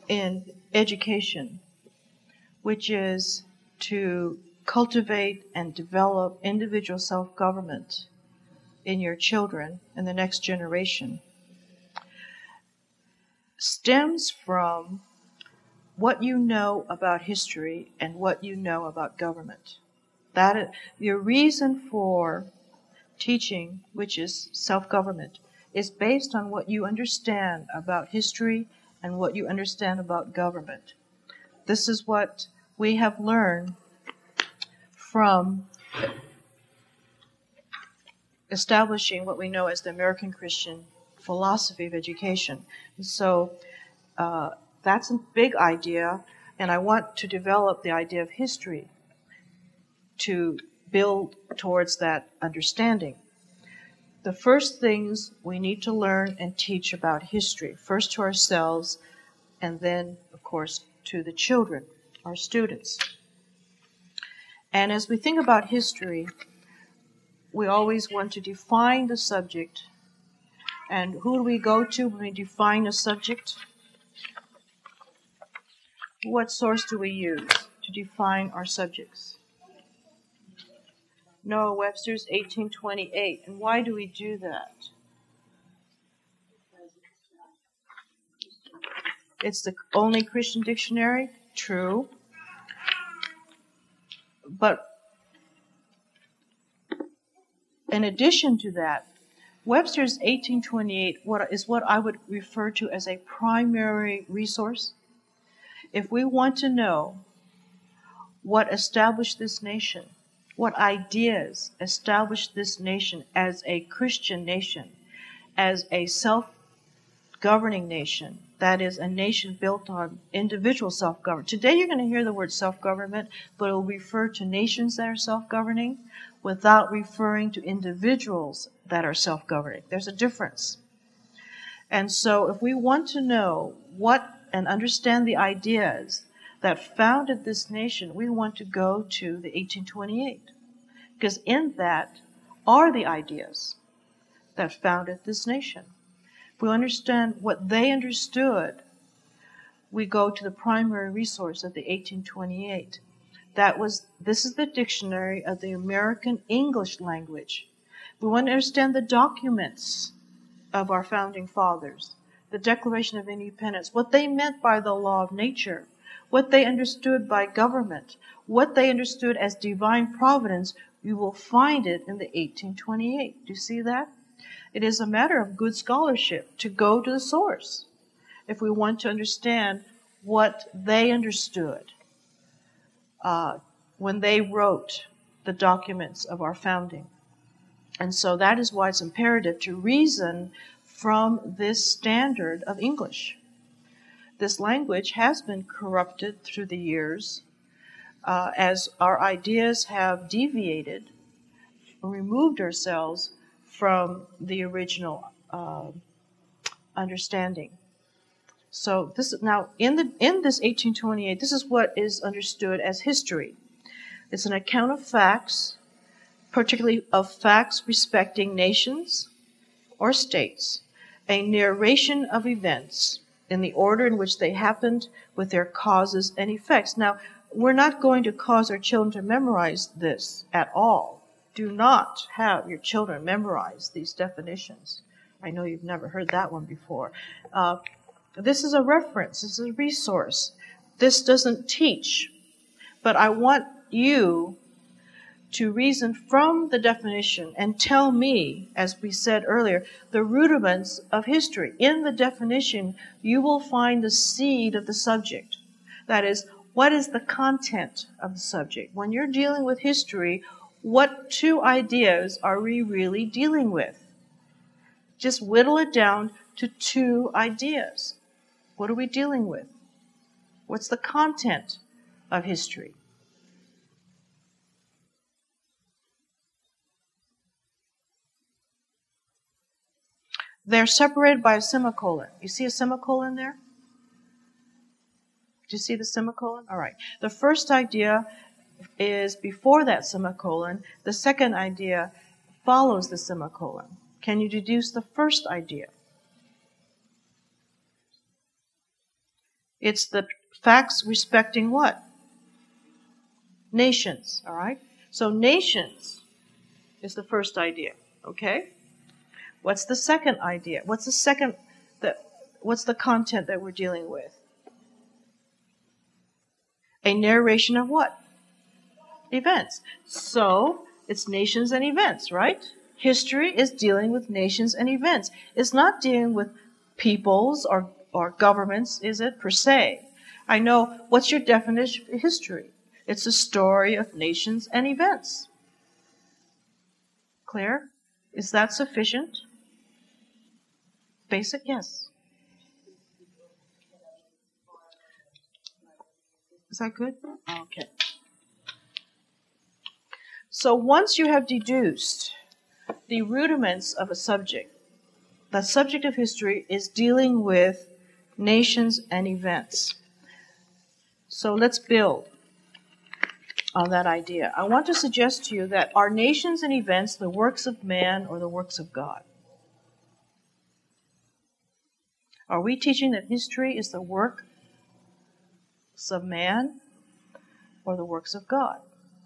in education, which is to cultivate and develop individual self-government in your children and the next generation, stems from what you know about history and what you know about government. That is, your reason for teaching, which is self-government, is based on what you understand about history and what you understand about government. This is what we have learned from establishing what we know as the American Christian philosophy of education. So that's a big idea, and I want to develop the idea of history to build towards that understanding. The first things we need to learn and teach about history, first to ourselves, and then, of course, to the children, our students. And as we think about history, we always want to define the subject. And who do we go to when we define a subject? What source do we use to define our subjects? Noah Webster's 1828. And why do we do that? It's the only Christian dictionary? True. But in addition to that, Webster's 1828 is what I would refer to as a primary resource. If we want to know what established this nation, what ideas established this nation as a Christian nation, as a self-governing nation, that is, a nation built on individual self-government. Today you're going to hear the word self-government, but it will refer to nations that are self-governing without referring to individuals that are self-governing. There's a difference. And so if we want to know what and understand the ideas that founded this nation, we want to go to the 1828. Because in that are the ideas that founded this nation. If we understand what they understood, we go to the primary resource of the 1828. This is the dictionary of the American English language. We want to understand the documents of our founding fathers, the Declaration of Independence, what they meant by the law of nature, what they understood by government, what they understood as divine providence. You will find it in the 1828. Do you see that? It is a matter of good scholarship to go to the source if we want to understand what they understood when they wrote the documents of our founding. And so that is why it's imperative to reason from this standard of English. This language has been corrupted through the years as our ideas have deviated, removed ourselves from the original understanding. So this now in this 1828, this is what is understood as history. It's an account of facts, particularly of facts respecting nations or states, a narration of events in the order in which they happened with their causes and effects. Now, we're not going to cause our children to memorize this at all. Do not have your children memorize these definitions. I know you've never heard that one before. This is a reference. This is a resource. This doesn't teach. But I want you to reason from the definition and tell me, as we said earlier, the rudiments of history. In the definition, you will find the seed of the subject. That is, what is the content of the subject? When you're dealing with history, what two ideas are we really dealing with? Just whittle it down to two ideas. What are we dealing with? What's the content of history? They're separated by a semicolon. You see a semicolon there? Do you see the semicolon? All right. The first idea is before that semicolon. The second idea follows the semicolon. Can you deduce the first idea? It's the facts respecting what? Nations, all right? So nations is the first idea, okay? What's the second idea? What's the content that we're dealing with? A narration of what? Events. So, it's nations and events, right? History is dealing with nations and events. It's not dealing with peoples or governments, is it, per se? I know, what's your definition of history? It's a story of nations and events. Clear? Is that sufficient? Basic? Yes. Is that good? Okay. So once you have deduced the rudiments of a subject, the subject of history is dealing with nations and events. So let's build on that idea. I want to suggest to you that are nations and events the works of man or the works of God? Are we teaching that history is the works of man or the works of God?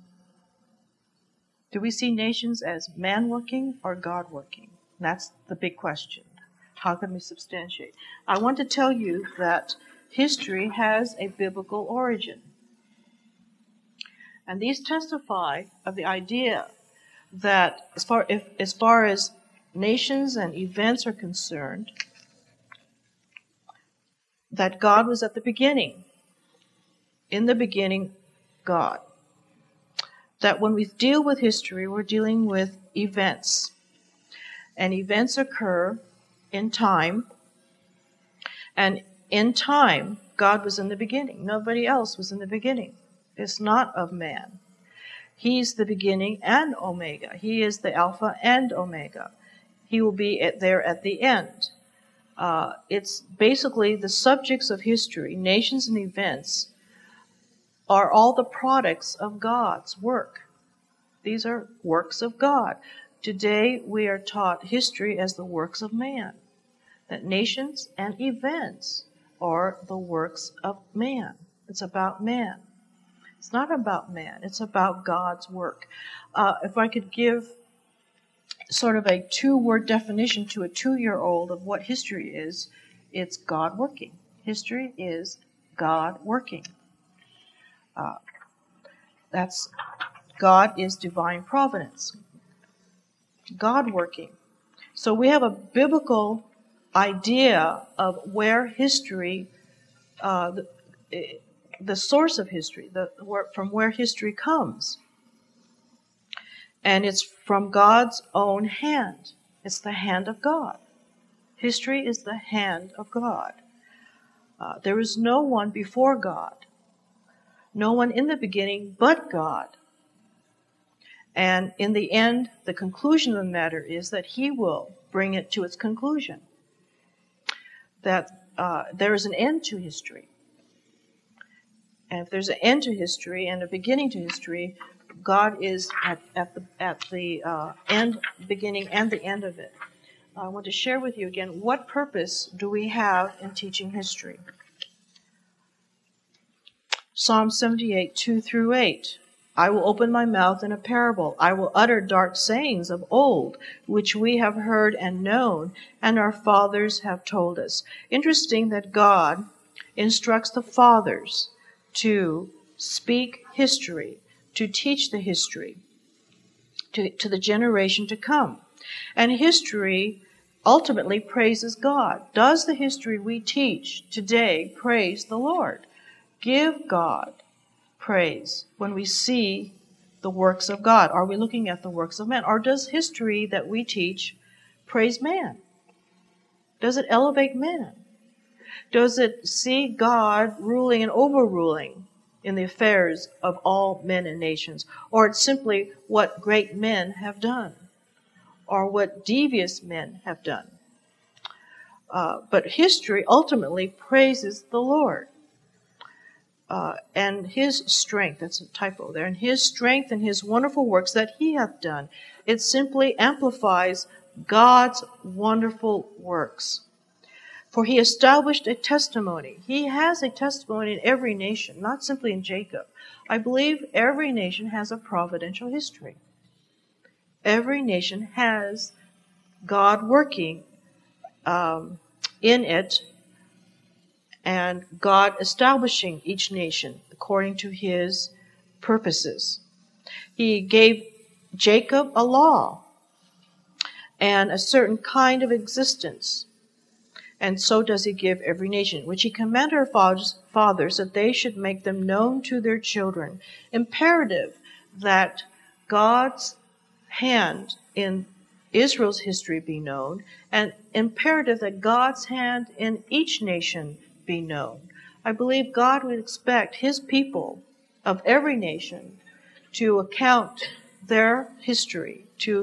Do we see nations as man working or God working? That's the big question. How can we substantiate? I want to tell you that history has a biblical origin. And these testify of the idea that as far as nations and events are concerned, that God was at the beginning. In the beginning, God. That when we deal with history, we're dealing with events. And events occur in time. And in time, God was in the beginning. Nobody else was in the beginning. It's not of man. He's the beginning and Omega. He is the Alpha and Omega. He will be there at the end. It's basically the subjects of history, nations and events, are all the products of God's work. These are works of God. Today we are taught history as the works of man, that nations and events are the works of man. It's about man. It's not about man. It's about God's work. If I could give sort of a two-word definition to a 2-year-old of what history is, it's God working. History is God working. God is divine providence. God working. So we have a biblical idea of where history, the source of history, from where history comes. And it's from God's own hand. It's the hand of God. History is the hand of God. There is no one before God. No one in the beginning but God. And in the end, the conclusion of the matter is that He will bring it to its conclusion. That there is an end to history. And if there's an end to history and a beginning to history, God is at the end, beginning, and the end of it. I want to share with you again, what purpose do we have in teaching history? Psalm 78, 2-8. I will open my mouth in a parable. I will utter dark sayings of old, which we have heard and known, and our fathers have told us. Interesting that God instructs the fathers to speak history, to teach the history to the generation to come. And history ultimately praises God. Does the history we teach today praise the Lord? Give God praise when we see the works of God. Are we looking at the works of man? Or does history that we teach praise man? Does it elevate man? Does it see God ruling and overruling in the affairs of all men and nations? Or it's simply what great men have done, or what devious men have done? But history ultimately praises the Lord. And His strength, that's a typo there, and His strength and His wonderful works that He hath done. It simply amplifies God's wonderful works. For he established a testimony. He has a testimony in every nation, not simply in Jacob. I believe every nation has a providential history. Every nation has God working in it, and God establishing each nation according to his purposes. He gave Jacob a law and a certain kind of existence. And so does he give every nation, which he commanded our fathers that they should make them known to their children. Imperative that God's hand in Israel's history be known, and imperative that God's hand in each nation be known. I believe God would expect his people of every nation to account their history, to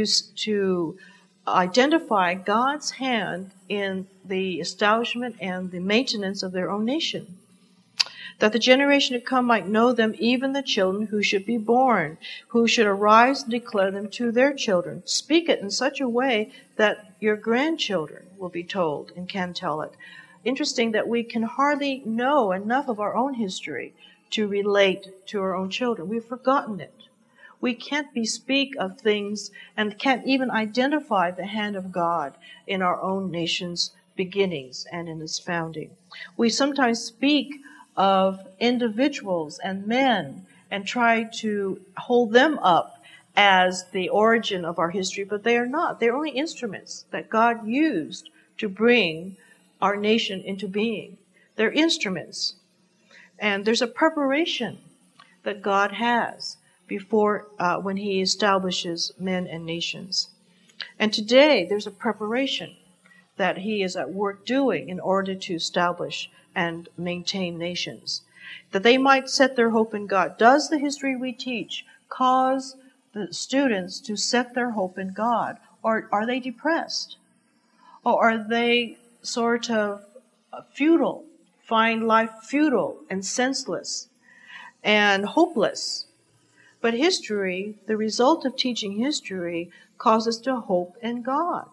identify God's hand in the establishment and the maintenance of their own nation, that the generation to come might know them, even the children who should be born, who should arise and declare them to their children. Speak it in such a way that your grandchildren will be told and can tell it. Interesting that we can hardly know enough of our own history to relate to our own children. We've forgotten it. We can't speak of things and can't even identify the hand of God in our own nation's beginnings and in its founding. We sometimes speak of individuals and men and try to hold them up as the origin of our history, but they are not. They're only instruments that God used to bring our nation into being. They're instruments. And there's a preparation that God has before when he establishes men and nations. And today there's a preparation that he is at work doing in order to establish and maintain nations, that they might set their hope in God. Does the history we teach cause the students to set their hope in God? Or are they depressed? Or are they sort of futile, find life futile and senseless and hopeless? But history, the result of teaching history, causes us to hope in God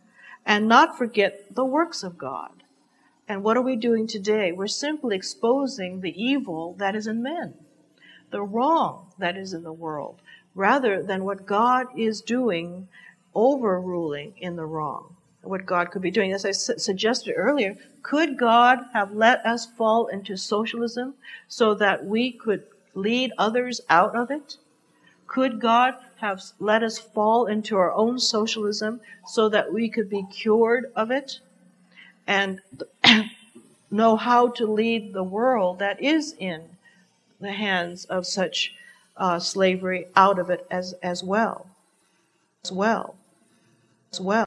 and not forget the works of God. And what are we doing today? We're simply exposing the evil that is in men, the wrong that is in the world, rather than what God is doing, overruling in the wrong, what God could be doing. As I suggested earlier, could God have let us fall into socialism so that we could lead others out of it? Could God have let us fall into our own socialism so that we could be cured of it and know how to lead the world that is in the hands of such slavery out of it as well?